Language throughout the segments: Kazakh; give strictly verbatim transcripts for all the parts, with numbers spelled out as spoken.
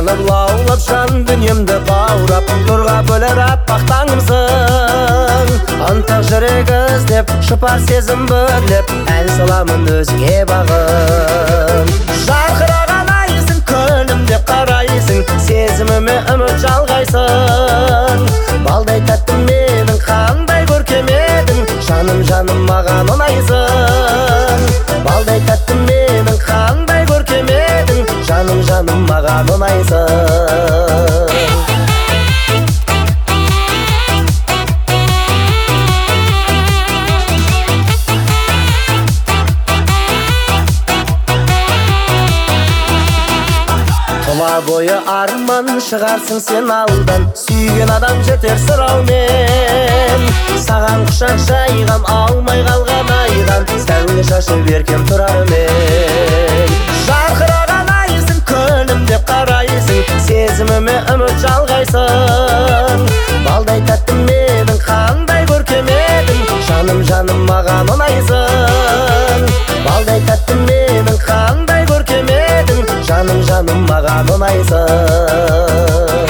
жанып лаулап жан дүниемді баурап нұрға бөлер аппақ таңымсың. Ынтық жүрек іздеп шыпар сезім бөрлеп ән саламын өзіңе бағым. Жарқыраған айсың күнім деп қарайсың, сезіміме үміт жалғайсың. Балдай тәттім менің қандай көркем едің, жаным жаным маған ұнайсың. Балдай тәттім менің қандай көркем едің, жаным жаным маған ұнайсың. Тұла бойы арман шығарсың сен алдан, сүйген адам жетер сұраумен. Саған құшақ жайғам алмай қалған айдан, сәуле шашып еркем тұрар мен. Жарқыраған айсың күнім деп қарайсың, сезіміме үміт жалғайсың. Балдай тәттім менің қандай көркем едің, жаным жаным маған ұнайсың. Балдай тәттім менің қандай көркем едің, жаным жаным маған ұнайсың.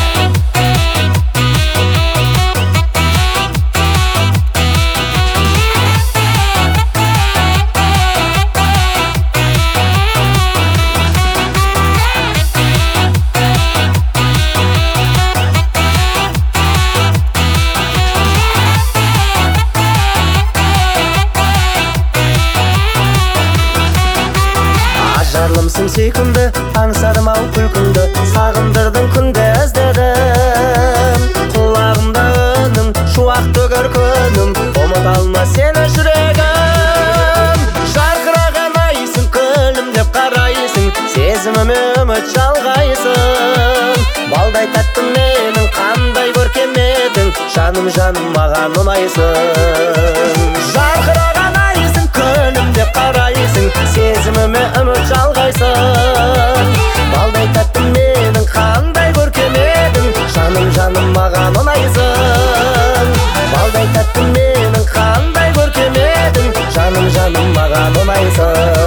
Ажарлымсың сүйкімді, аңсадым ау күлкіңді, сағындырдың күнде іздедім. Құлағымда үнің, шуақ төгер күнім, ұмыта алма сені жүрегім. Жарқыраған айсың күнім деп қарайсың, сезіміме үміт жалғайсың. Балдай тәттім менің қандай көркем едің, жаным жаным маған ұнайсың. Жарқыраған айсың күнім деп қарайсың, сезіміме үміт жалғайсың. Балдай тәттім менің қандай көркем едің, жаным жаным маған ұнайсың. Балдай тәттім менің қандай көркем едің, жаным жаным маған ұнайсың.